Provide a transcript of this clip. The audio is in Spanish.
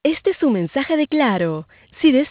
Este es un mensaje de Claro. Si deseas